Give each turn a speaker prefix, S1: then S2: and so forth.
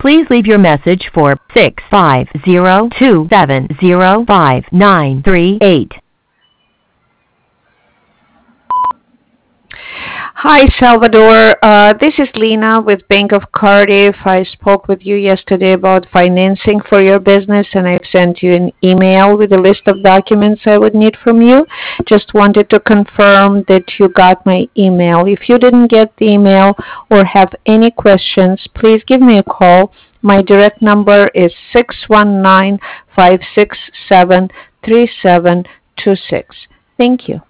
S1: Please leave your message for 650-270-5938.
S2: Hi, Salvador. This is Lena with Bank of Cardiff. I spoke with you yesterday about financing for your business, and I've sent you an email with a list of documents I would need from you. Just wanted to confirm that you got my email. If you didn't get the email or have any questions, please give me a call. My direct number is 619-567-3726. Thank you.